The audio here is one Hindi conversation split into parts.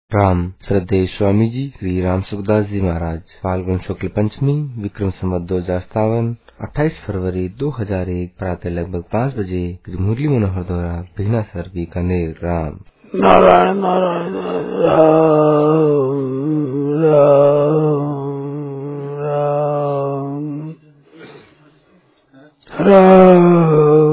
राम श्रद्धेय स्वामी जी श्री राम सुखदास जी महाराज। फाल्गुन शुक्ल पंचमी विक्रम संवत 2057 28 फरवरी 2001 प्रातः लगभग 5 बजे मुरली मनोहर द्वारा भिगनासर बीकानेर। राम नारायण नारायण राम राम राम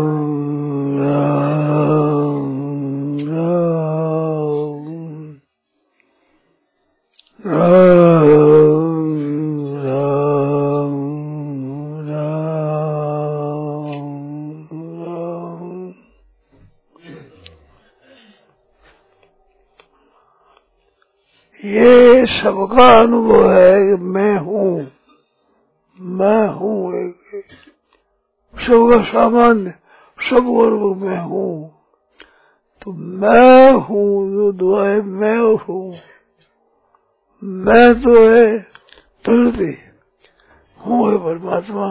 ये सबका अनुभव है कि मैं हूँ एक सबका सामान्य सब अनुभव मैं हूँ। तो मैं हूँ जो दुआए मैं हूँ, मैं तो है प्रकृति, हूँ है परमात्मा,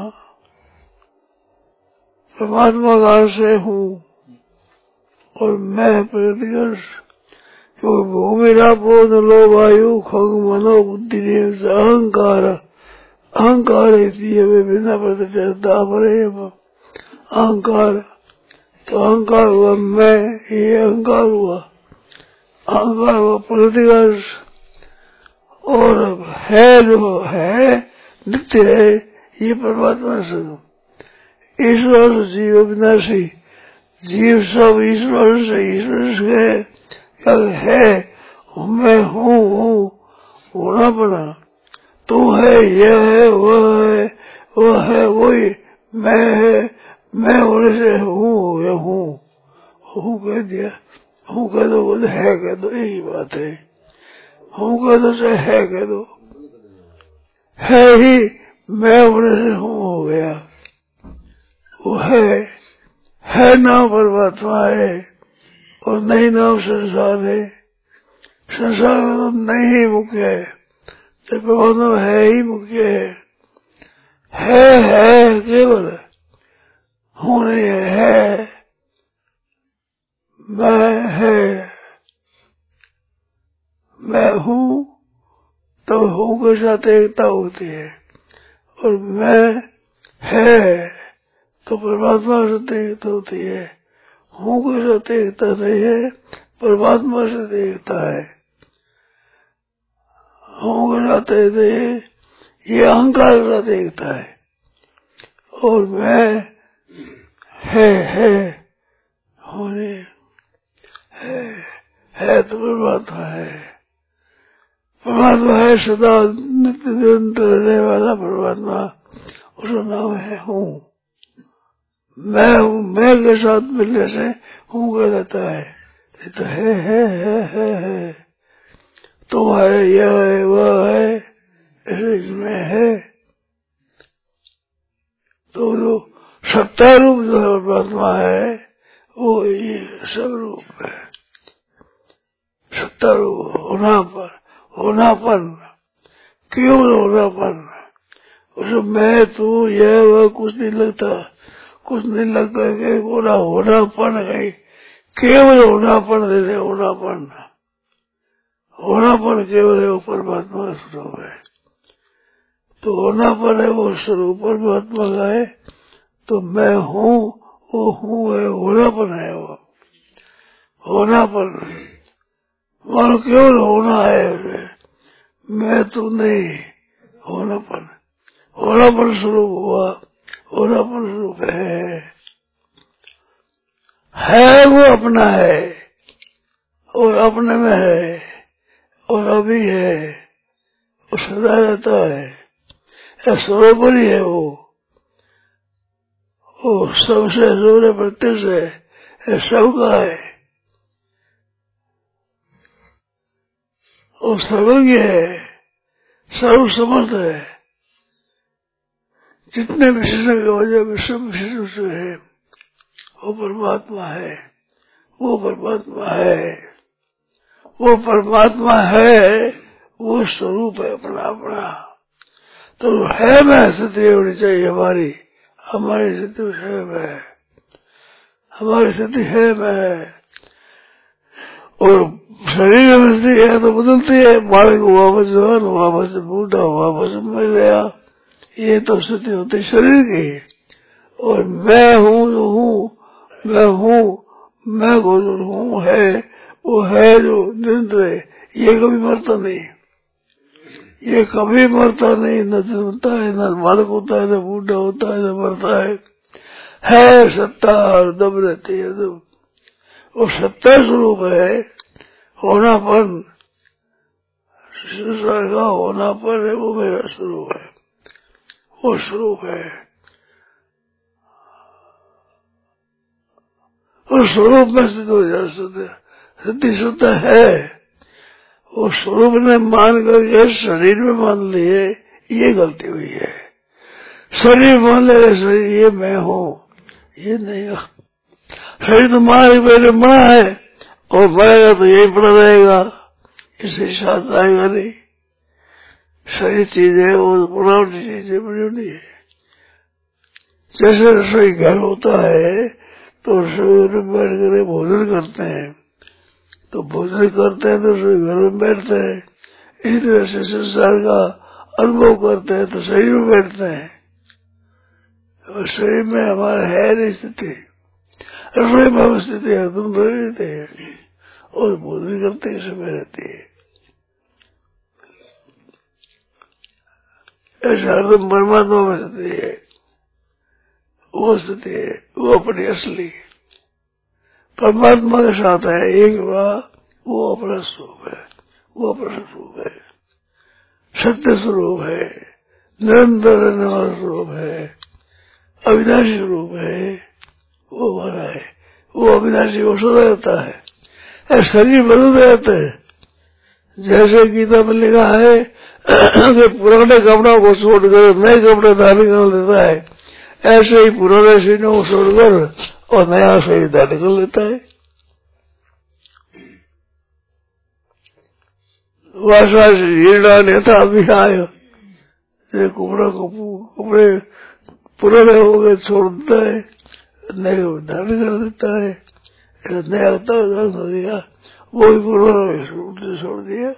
परमात्मा का अंश है हूँ और मैं प्रकृति का अंश। क्योंकि भूमि रापोद लो वायु खग मनो बुद्धि अहंकार अहंकार बिना प्रतिष्ठा अहंकार। तो अहंकार हुआ मैं, ये अहंकार हुआ प्रकृति का अंश। और अब है जो है नित्य है, ये परमात्मा स्वरूप ईश्वर जीव अविनाशी। जीव सब ईश्वर से है, है मैं हूँ होना पड़ा। तू है, यह है, वह है वही मैं है। मैं होने से हूँ हो गया, हूँ कह दिया। हूँ कह दो, है कह दो, यही बात है। हूँ कह दो चाहे है कह दो, है ही मैं होने से हूँ हो गया। वो है नाम परमात्मा है और नहीं नाम संसार है। संसार में तो नहीं ही मुख्य है, तो परमात्मा है ही मुख्य है केवल हूँ नहीं है। मैं हूँ तो हूँ के साथ एकता होती है, और मैं है तो परमात्मा के साथ एकता होती है। हूँ के साथ एकता नहीं है, परमात्मा से एकता है। हूँ के साथ एकता है, ये अहंकार के साथ एकता है। और मैं है होने है तो परमात्मा है। परमात्मा है सदा नित्य निरंतर रहने वाला परमात्मा, उसका नाम है हूँ। मैं हूँ, मैं के साथ मिलने से हूँ कह देता है। तो है तो है, यह है, वह है, ऐसे इसमें है। तो जो सत्ता रूप जो है परमात्मा है, वो ये सब रूप है। सत्ता रूप होनापन केवल होनापन। उसमें मैं तू यह वह कुछ नहीं लगता, कुछ नहीं लगता कि पूरा होनापन है, केवल होनापन दे दे। होनापन केवल है, वो परमात्मा का स्वरूप है। तो होनापन है वो स्वरूप परमात्मा का है। तो मैं हूँ, वो हूँ है, होनापन है वो होनापन। मानो केवल होना है, मैं तो नहीं। होनापन स्वरूप हुआ, होनापन स्वरूप है वो अपना है और अपने में है और अभी है और सदा रहता है। स्वरूप ही है वो सबसे जोरे प्रत्यक्ष है, सबका है और सर्वज्ञ है, सर्व समर्थ है। जितने विशेषण की वजह में सब विशेष है, वो परमात्मा है। वो स्वरूप है अपना। तो है मैं स्थिति होनी चाहिए हमारी स्थिति है मैं, हमारी स्थिति है मैं। और शरीर में बसती है तो बदलती है, बालक हुआ बस जवान हुआ बस बूढ़ा हुआ बस मर गया, ये तो स्थिति होती शरीर की। और मैं हूँ जो हूँ, मैं को जो हूँ है, वो है जो निरंतर है, ये कभी मरता नहीं, ये कभी मरता नहीं, न जन्मता है, न बालक होता है, न बूढ़ा होता है, न मरता है सत्ता और दम रहती है दम। वो सत्ता स्वरूप है, होनापन, संसार का होनापन है, वो मेरा स्वरूप है, वो स्वरूप है। उस स्वरूप में सिद्ध हो जा सकते, सिद्धि शुद्ध है। वो स्वरूप ने मान करके शरीर में मान लिए, ये गलती हुई है। शरीर मान ले शरीर ये मैं हूँ, ये नहीं। शरीर तो मारे पहले बना है और मरेगा तो यही पड़ा रहेगा, इससे साथ आएगा नहीं। शरीर चीज है, वो बनावटी चीज है, बड़ी है। जैसे रसोई घर होता है तो रसोई में बैठ कर भोजन करते हैं, तो भोजन करते हैं तो रसोई घर में बैठते हैं। इसी तरह से संसार का अनुभव करते हैं तो शरीर में बैठते हैं, और शरीर में हमारा है नहीं स्थिति, रसोई में स्थिति है, तुम तो रहते हैं और भोजन करते हैं, समय रहती है। ऐसा हरदम परमात्मा में स्थिति है, वो स्थिति है, वो अपनी असली परमात्मा के साथ है, एक बार वो अपना स्वरूप है, वो अपना स्वरूप है, सत्य स्वरूप है, निरंतर रहने वाला स्वरूप है, अविनाशी स्वरूप है, वो हमारा है, वो अविनाशी वो सदा रहता है। शरीर बदल रहते हैं, जैसे गीता में लिखा है कि पुराने कपड़ों को छोड़कर नए कपड़े धारण कर देता है, ऐसे ही पुराने शरीरों को छोड़कर और नया शरीर धारण कर लेता है। वासा हीरा नेता भी आया, कपड़े पुराने हो गए छोड़ देता है, नए धारण कर देता है, नया होता हो दिया, वो भी पुराना छोड़ दिया।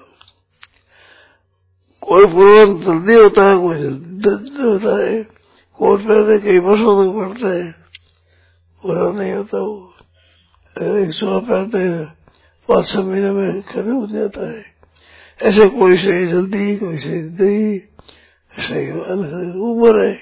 कोई पुराना जल्दी होता है, कोई जल्दी होता है, कोट पहनते कई वर्षों तक पड़ता है, पूरा नहीं होता। वो एक सुबह पहनते 5-6 महीने में खत्म हो जाता है। ऐसे कोई सही जल्दी, कोई सही नहीं, सही उम्र है।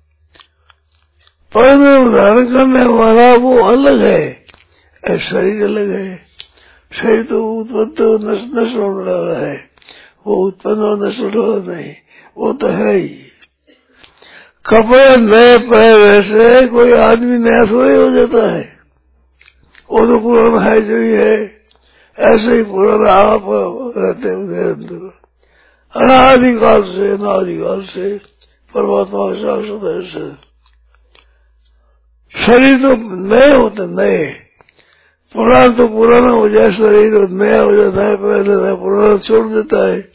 पर उदाहरण करने वाला वो अलग है, शरीर अलग है। शरीर तो उत्पन्न नष्ट होने वाला है, वो उत्पन्न और नष्ट होना नहीं, वो तो है ही। कपड़े नए पहने वैसे कोई आदमी नया थोड़ी हो जाता है, वो तो पुराना है जो ही है, ऐसे ही पुराना आप रहते हैं अंदर अनादिकाल से, अनादिकाल से परमात्मा के साक्षात से। शरीर तो नए होते, नए, पुराना तो पुराना हो जाए शरीर, नया हो जाता है, पहले पुराना छोड़ देता है।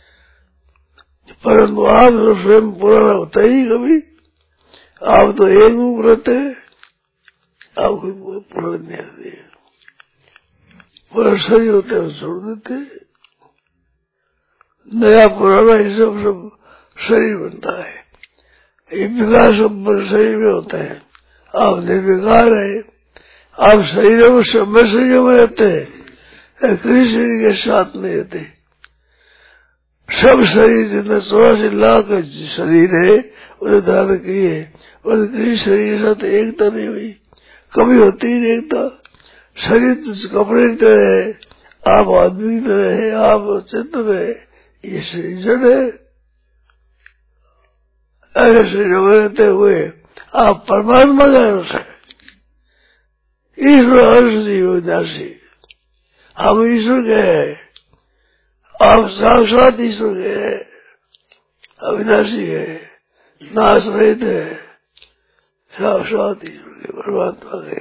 परंतु आप तो स्वयं पुराना होता ही कभी, आप तो एक रूप रहते हैं, आप कोई पुराना नहीं आते, पुराना शरीर होते हैं छोड़ देते, नया पुराना ही सब शरीर बनता है। ये विकार सब शरीर में होता है, आप निर्विकार है, आप शरीरों में सब शरीरों में रहते हैं, किसी शरीर के साथ नहीं रहते। सब शरीर जितने 84 लाख शरीर है उसे धारण किए, और किसी शरीर के साथ एकता नहीं हुई, कभी होती ही नहीं एकता। शरीर कपड़े की तरह है, आप आदमी की तरह है, आप चित्र है, ये शरीर जड़ है। ऐसे शरीरों में रहते हुए आप परमात्मा का अंश है, ईश्वर अंश जीव विनाशी, हम ईश्वर के हैं, आप साक्षात ईश्वर के हैं, अविनाशी है, नाश रहित है, साक्षात ईश्वर के, परमात्मा के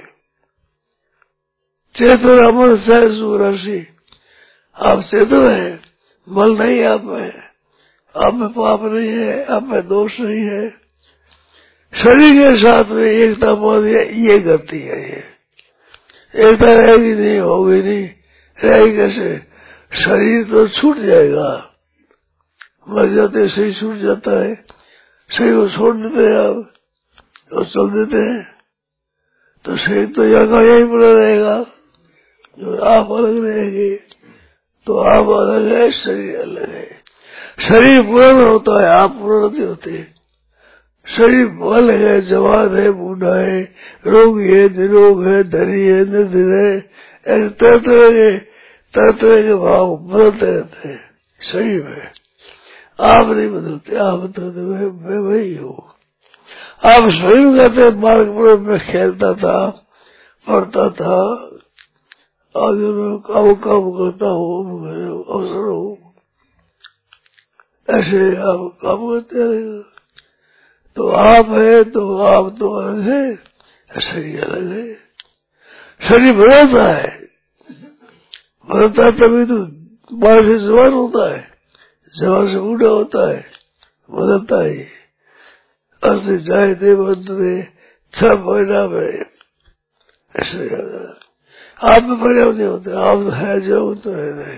चेतन अमर सहसु राशि। आप चेतन है, मल नहीं आप में पाप नहीं है, आप में दोष नहीं है। शरीर के साथ में एकता बहुत है, ये गति है, ये एकता रहेगी नहीं, होगी नहीं, रहेगी कैसे? शरीर तो छूट जाएगा, मर जाते शरीर छूट जाता है, शरीर को छोड़ देते हैं आप और चल देते हैं, तो शरीर तो यहाँ का यही पूरा रहेगा, जो आप अलग रहेंगे। तो आप अलग है, शरीर अलग है। शरीर पूर्ण होता है, आप पूर्ण नहीं होते। शरीर बल है, जवान है, बूढ़ा है, रोगी है, निरोग है, धनी है, निर्धन है, ऐसे तरह तरह के भाव बदलते रहते हैं शरीर में। आप नहीं बदलते, आप बदलते मैं वही हूँ। आप स्वयं कहते मार्ग पर में खेलता था, पढ़ता था, आगे में काम करता हूँ, अवसर हूँ, ऐसे आप काम करते रहेगा। तो आप है तो आप तो अलग है, शरीर अलग है। शरीर बदलता है, बदलता है तभी तो बाहर से जवान होता है, जवान से बूढ़ा होता है, बदलता है। ऐसे जाए थे बदले 6 महीना में, ऐसे आप में परिणाम नहीं होते, आप है जो तो है।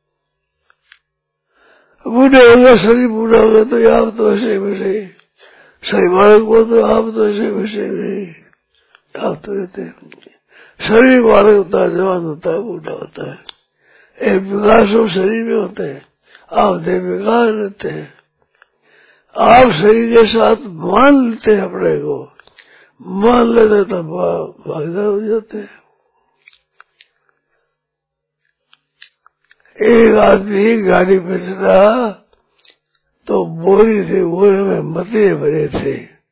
बूढ़े हो गए, शरीर बूढ़ा हो गया तो आप तो ऐसे वैसे, सही बालक को तो आप तो ऐसे वैसे नहीं, आप तो रहते हैं। शरीर बालक होता है, जवान होता है, बूढ़ा होता है। एक विकास हो शरीर में होते हैं, आप देह विकास रहते हैं। आप शरीर के साथ मान लेते हैं अपने को, मान लेते तो भागदार हो जाते हैं। एक आदमी गाड़ी पे चला तो बोरी थे, बोरे में मते भरे थे,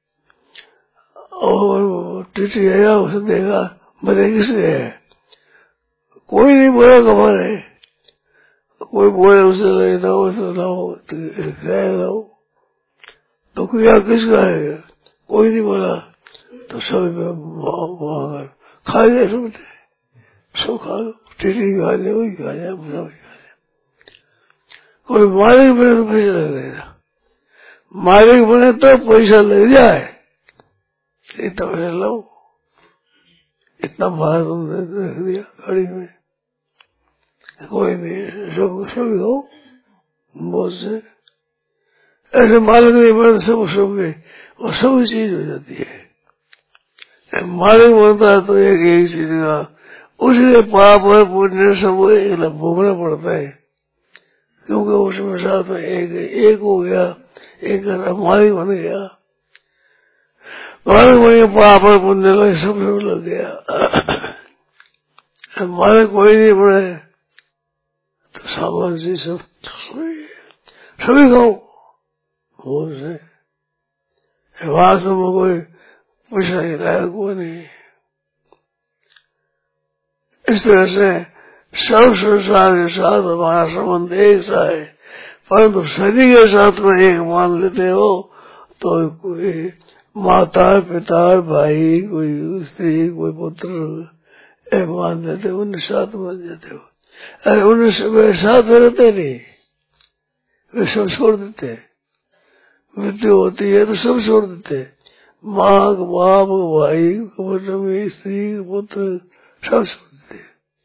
और टीटी आया, उसने देखा मते किसने है, कोई नहीं बोला कमर है, कोई बोले उसे ले दो, उसे लाओ, लाओ, तो क्या किसका है, कोई नहीं बोला, तो सब खा गए, सब खा लो, टीटी खा ले, वही खा जाए, बुरा वही खा जाए। कोई मालिक बने तो पैसा लग रहेगा, मालिक बने तो पैसा लग जाए, इतना पैसा लो, इतना भार तुमने रख दिया गाड़ी में, कोई नहीं, सब हो बहुत से ऐसे मालिक नहीं बने, सब गए, और सब चीज हो जाती है। मालिक बनता है तो एक चीज का उसके पाप है, पुण्य सब एक भोगना पड़ता है, क्योंकि उसमें साथ में एक हो गया, एक मालिक बन गया, मालिक बन गया, पाप है पुण्य का सब लग गया। मालिक कोई नहीं बने तो सामान जी सब सभी खाओ, वास्तव में कोई पैसा ही लायक कोई नहीं। इस तरह से सब संसार के साथ हमारा संबंध एक सा है, परंतु शरीर के साथ में एक मान लेते हो तो कोई माता पिता भाई, कोई स्त्री, कोई पुत्र एक मान लेते हो, उनके साथ मान जाते हो। अरे उनके साथ में रहते नहीं, वे सब छोड़ देते, मृत्यु होती है तो सब छोड़ देते, माँ बाप भाई स्त्री पुत्र सब छोड़ देते।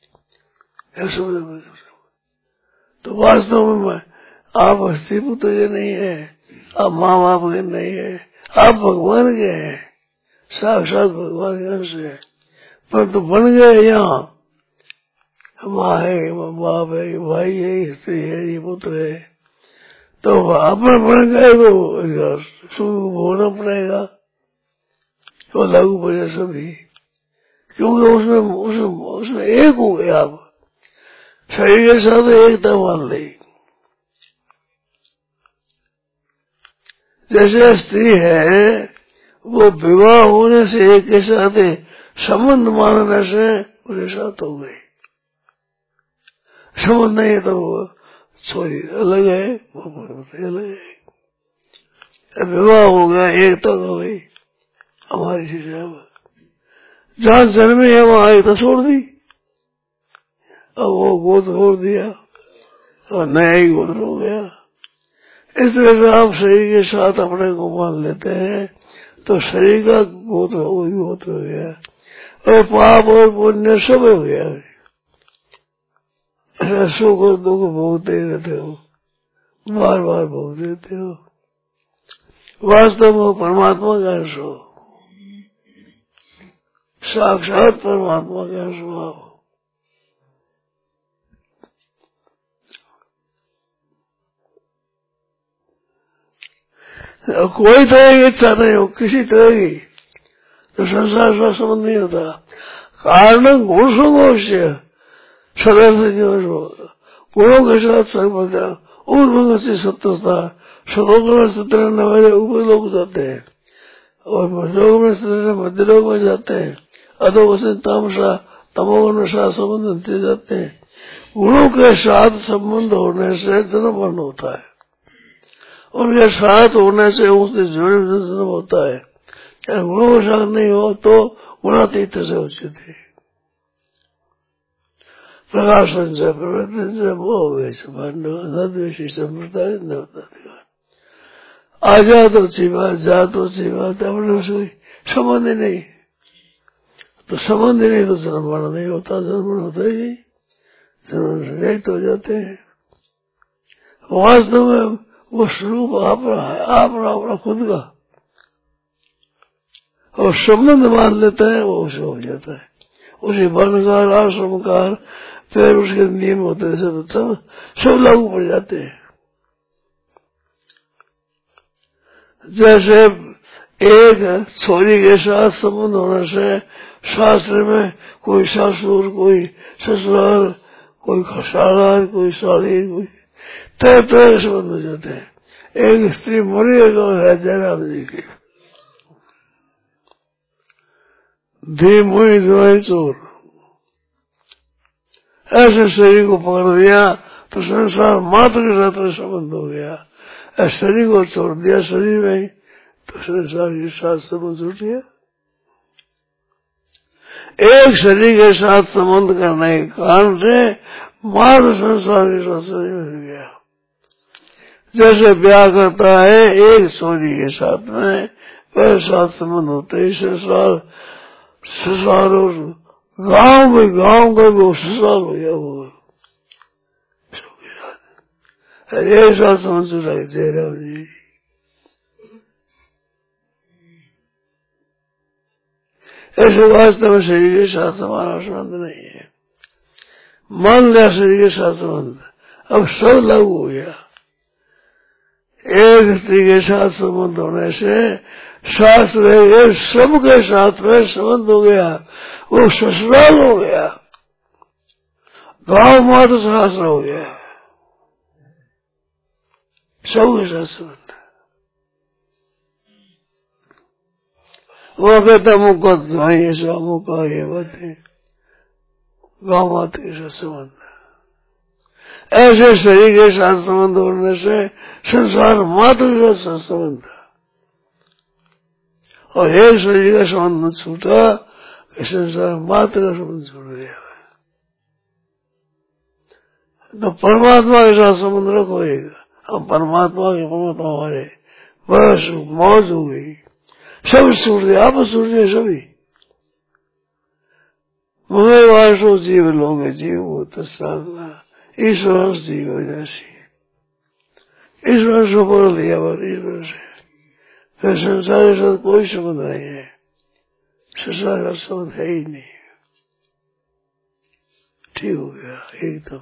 तो वास्तव में आप स्त्री पुत्र के नहीं है, आप माँ बाप के नहीं है, आप भगवान के हैं, साक्षात भगवान के अंश है, परंतु बन गए यहाँ माँ है, बाप है, भाई है, स्त्री है, ये पुत्र है, तो अपना बन गए तो सुख भोगना पड़ेगा, तो लागू पड़ेगा सभी, क्योंकि उसमें एक हो गया, आप शरीर के साथ एकता मान ली। जैसे स्त्री है वो विवाह होने से एक के साथ संबंध मानने से उसके साथ हो गई, संबंध नहीं है तो वो छोरी अलग है, वो अलग है, विवाह हो गया, एकता हो गई हमारी चीज। जहाँ जन्मे है वहां एकता छोड़ दी, अब वो गोत्र छोड़ दिया और नया ही गोत्र हो गया। इस तरह से आप शरीर के साथ अपने को मान लेते हैं तो शरीर का गोत्र वही गोत्र हो गया, और पाप और पुण्य सब हो गया। सुख और दुख भोगते ही रहते हो, बार बार भोग देते हो। वास्तव में परमात्मा का अंश हो, साक्षात परमात्मा का अंश हो। कोई तरह की इच्छा नहीं हो किसी तरह की, तो संसार का संबंध नहीं होता। कारण गुण संघोष्य सदस्य गुणों के साथ संबंध उन से सत्यता श्लोक में सत्र नवे ऊपर लोग जाते हैं और मध्यलोक में सत्र मध्य लोक में जाते हैं, अधो से तामसा तमोगुण संबंध जाते हैं। गुणों के साथ संबंध होने से जन्म मरण होता है, उनके साथ होने से उससे जन्म होता है। गुणों के साथ नहीं हो तो गुणातीत से उचित है। प्रकाशन से प्रवृत्ति से मोह वैश्य संप्रदाय आजा तो अच्छी बात, जा तो अच्छी बात, अपने से संबंध ही नहीं, तो संबंध ही नहीं तो जन्म मरण नहीं होता, जन्म मरण होता ही नहीं, जन्म रहित हो जाते हैं। वास्तव में वो स्वरूप अपना है, अपना खुद का, और संबंध मान लेते हैं वो उसे हो जाता है। उसे वर्णकार आश्रमकार फिर उसके नियम होते हैं, सब लागू पड़ जाते हैं। जैसे एक छोरी के साथ संबंध होने से शास्त्र में कोई ससुर, कोई ससुराल, कोई खसाराल, कोई साली, कोई तरह तरह के संबंध हो जाते हैं। एक स्त्री मरी है जयराम जी की, धी मुई दुआई चोर, ऐसे शरीर को पकड़ दिया तो संसार मात्र के साथ संबंध हो गया। ऐसे शरीर को छोड़ दिया शरीर में तो संसार के साथ संबंध छूट गया। एक शरीर के साथ संबंध करने के कारण से मात्र संसार के साथ संबंध हो गया। जैसे ब्याह करता है एक छोरी के साथ में, वह साथ संबंध होते ही संसार और गांव का वो ससुराल हो गया। वो एक साथ समझ जयराम जी ऐसे वास्तव में शरीर के साथ हमारा संबंध नहीं है। मान लिया शरीर के साथ संबंध, अब सब लागू हो गया। एक स्त्री के साथ संबंध होने से शास्त्र है सबके साथ में संबंध हो गया, वो ससुराल हो गया, गांव मात्र शास्त्र हो गया, सबके साथ संबंध। वो कहता मुझको ऐसा मौका ये बात है, गांव मात्र के साथ संबंध। ऐसे शरीर के साथ संबंध होने से संसार मात्र के साथ संबंध, और एक शरीर का संबंध न छूटा, संसार मात्र का संबंध छूट गया। तो परमात्मा के साथ संबंध रखो एक, हम परमात्मा हमारे बस मौज हो गई, सब छूट गए, आप छूट गए सभी। मंगलवार जीव लोग जीव हो तत्साधना ईश्वर जीव जैसी, ईश्वर से बोल दिया पर ईश्वर से, फिर संसार के साथ कोई संबंध नहीं है, संसार का संबंध है ही नहीं। ठीक हो गया एकदम।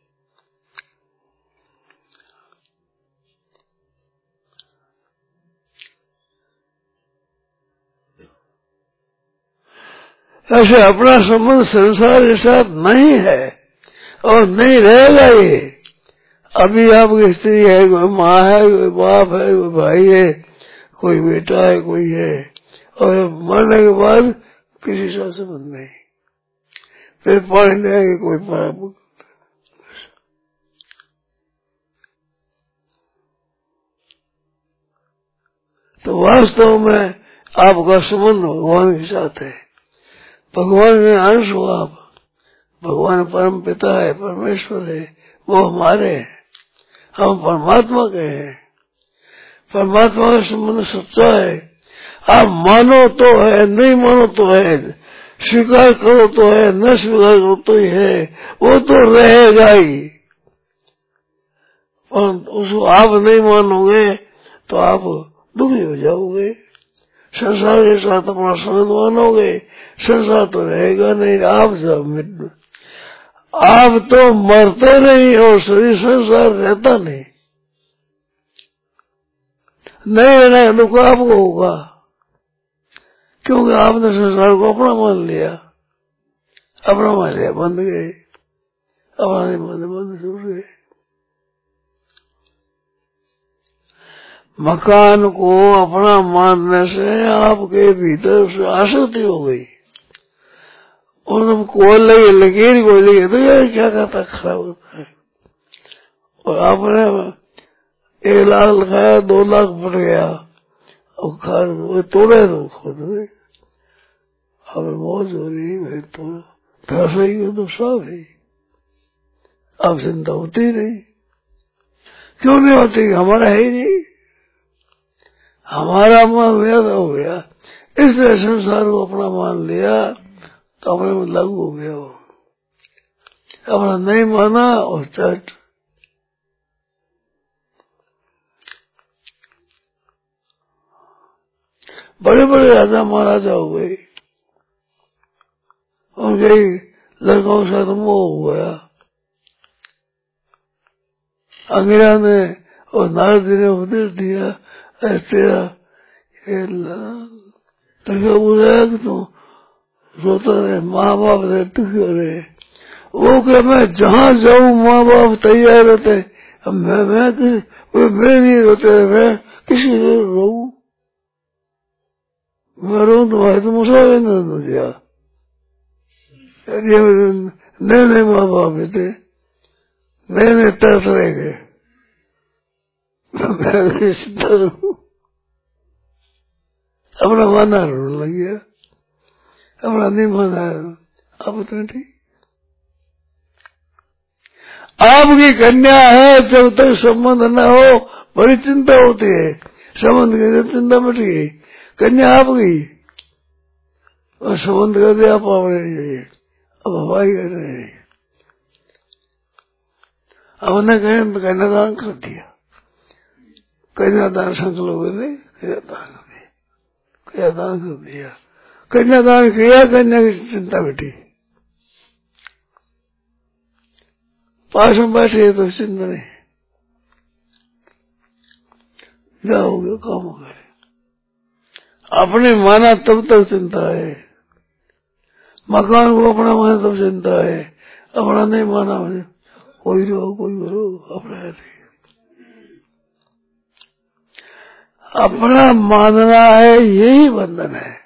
ऐसे अपना संबंध संसार के साथ नहीं है और नहीं रहेगा। ये अभी आपकी स्त्री है, कोई माँ है, कोई बाप है, कोई भाई है, कोई बेटा है, कोई है, और मरने के बाद किसी से संबंध नहीं। फिर पानी देंगे कोई पाप। तो वास्तव में आपका संबंध भगवान के साथ है, भगवान के अंश हो आप। भगवान परम पिता है, परमेश्वर है, वो हमारे हैं, हम परमात्मा के हैं। परमात्मा का संबंध सच्चा है, आप मानो तो है, नहीं मानो तो है, स्वीकार करो तो है, न स्वीकार करो तो ही है, वो तो रहेगा ही। और उसको आप नहीं मानोगे तो आप दुखी हो जाओगे। संसार के साथ अपना संबंध मानोगे, संसार तो रहेगा नहीं। आप तो मरते नहीं और शरीर संसार रहता नहीं। नहीं रहना दुख आपको होगा, क्योंकि आपने संसार को अपना मान लिया। अपना मान लिया, बंद गए, अपना नहीं माने, बंद छूट गए। मकान को अपना मानने से आपके भीतर से आसक्ति हो गई, और तुम कोल लगे, लकीर को लगे तो यार क्या कहता खराब होता है। और आपने 1 लाख लगाया, 2 लाख बढ़ गया, अब खार तोड़े तो खुद अब मौज हो रही है, तो धस रही तो सब है। अब चिंता होती नहीं। क्यों नहीं होती? हमारा है ही नहीं। हमारा मान लिया तो हो गया। इसलिए संसार को अपना मान लिया तो अपने में लागू हो गया। वो अपना नहीं माना और चट बड़े बड़े राजा महाराजा हो गए, उनके लड़कों के साथ मोह हो गया। अंग्रेजा ने और नारद जी ने उपदेश दिया, तेरा बुझाया कि तुम रोता रहे, माँ बाप रहे दुखी हो रहे। वो क्या, मैं जहाँ जाऊँ माँ बाप तैयार रहते, अब मैं नहीं रोते, मैं किसी से रोऊं? मैं रोऊं तुम्हारे तो मुसाफिर न दिया। नए नए माँ बाप थे, नए नए तरस रह गए। अपना माना रोने लग गया, अपना नहीं माना। अब तो ठीक, आपकी कन्या है, जब तक संबंध न हो बड़ी चिंता होती है। संबंध के चिंता मिट गई, कन्या आपकी और संबंध कर दिया आप अपने। अब हवाई कर रहे हैं, अब न कहें तो कन्यादान कर दिया। कन्यादान संकल्प ने कन्यादान कर दिया, कन्यादान कर दिया, कन्यादान किया, कन्या की चिंता मिटी। पास में बैठे तो चिंता नहीं, जाओगे काम करे। अपने माना तब तक चिंता है, मकान को अपना माना तब चिंता है, अपना नहीं माना कोई रहो कोई करो, अपना अपना मानना है, यही बंधन है।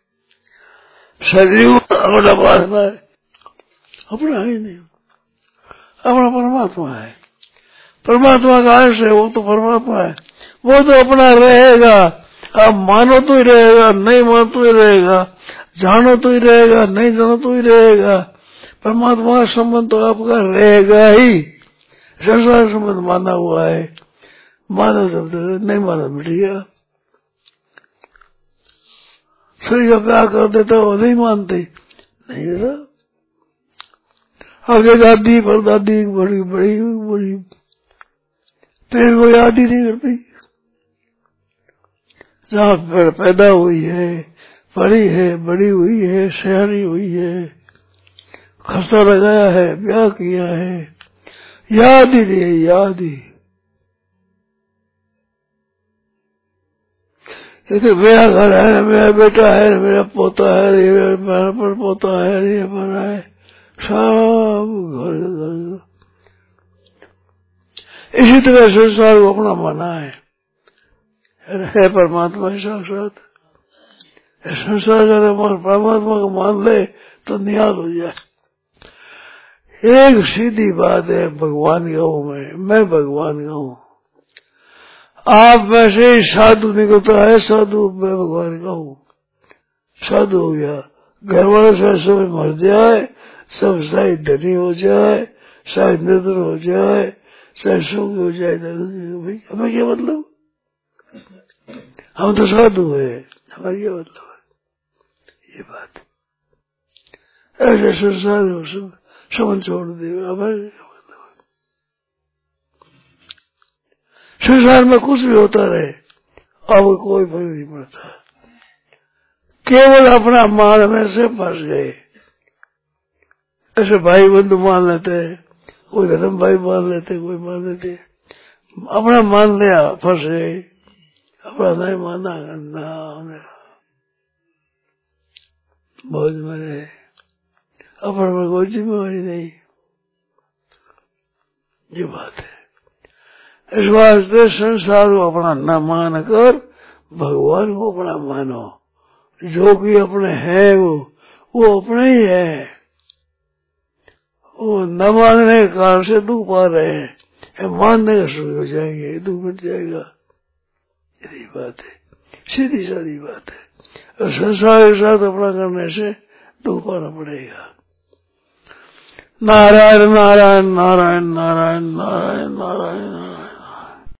शरीर अपना वासना है, अपना ही नहीं, अपना परमात्मा है। परमात्मा का अंश है, वो तो परमात्मा है, वो तो अपना रहेगा। आप मानो तो ही रहेगा, नहीं मानो तो ही रहेगा, जानो तो ही रहेगा, नहीं जानो तो ही रहेगा। परमात्मा का संबंध तो आपका रहेगा ही। संसार संबंध माना हुआ है, मानो शब्द नहीं मानो मिट गया। सही का प्यार कर देते वो नहीं मानते, नहीं है। आगे दादी परदादी बड़ी बड़ी बड़ी पेड़ को याद ही नहीं करती। जहाँ पेड़ पैदा हुई है, पड़ी है, बड़ी हुई है, शहरी हुई है, खर्चा लगाया है, ब्याह किया है, याद ही नहीं, याद ही। जैसे मेरा घर है, मेरा बेटा है, मेरा पोता है, मेरा पर पोता है, ये बना है, सब घर। इसी तरह संसार को अपना माना है परमात्मा के साक्षात। संसार का परमात्मा को मान ले तो निहाल हो जाए। एक सीधी बात है, भगवान का हूं मैं भगवान का हूं। आप वैसे ही साधु निकलता है, साधु मैं भगवान का हूं, साधु हो गया। घर वाले से सब मर जाए, सब शायद धनी हो जाए, शायद निधन हो जाए, शायद सुख हो जाए, भाई हमें क्या मतलब? हम तो साधु है, हमारी क्या मतलब है? ये बात ऐसे संसार को समझ छोड़ दे। संसार में कुछ भी होता रहे, अब कोई फर्क नहीं पड़ता। केवल अपना मानने से फंस गए। ऐसे भाई बंधु मान लेते, कोई धर्म भाई मान लेते, कोई मान लेते, अपना मान लिया फंस गए। अपना नहीं माना गंदा बहुत मेरे, अपने में कोई जिम्मेवारी नहीं। ये बात है। इस वास्ते संसार को अपना न मान कर भगवान को अपना मानो। जो कि अपने है वो अपने ही है। वो न मानने के कारण से दुख पा रहे हैं, मानने का सुख हो जाएंगे, दुख मिट जाएगा। यही बात है, सीधी सादी बात है। और संसार के साथ अपना करने से दुख पाना पड़ेगा। नारायण नारायण नारायण नारायण नारायण नारायण।